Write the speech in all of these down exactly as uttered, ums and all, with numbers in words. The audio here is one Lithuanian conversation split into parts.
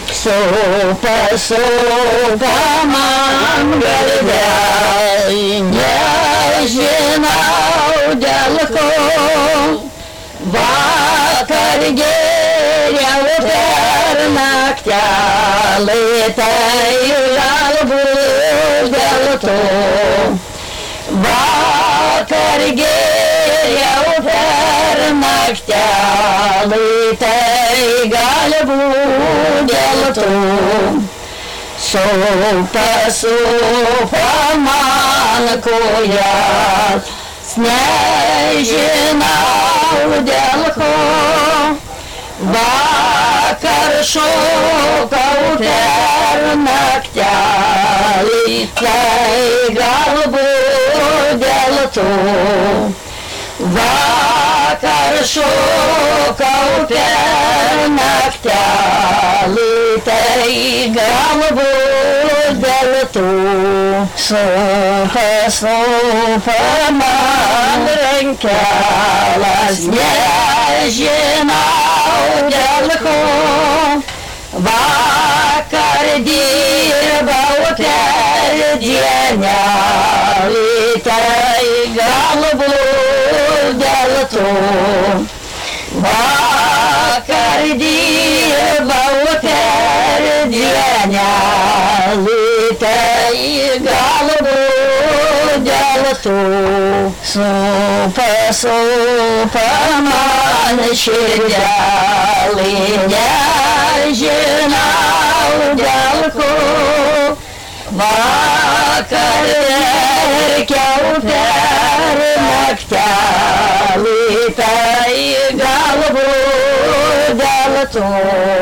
Supa, supa man galvė, nežinau dėl ko. Vakar geriau per naktelį, tai galbūt dėl to. Vakar geriau per naktelį, tai galbūt dėl to. Supa, supa man kojas, nežinau dėl ko. Vakar šokau per naktelį, tai galbūt dėl to. Vakar šokau per naktelį, tai galbūt dėl to. Supa, supa man rankelas, nežinau dėl ko. Vakar dirbau per dienelį, tai galbūt dėl to. Vakar dirbau per dienelį, tai galbūt dėl to. Supa, supa man širdelį, nežinau dėl ko. Vakar verkiau per naktelį, tai galbūt dėl to.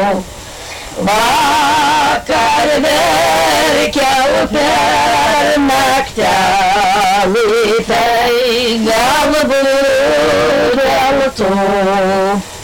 Vakar verkiau per naktelį, tai galbūt dėl to.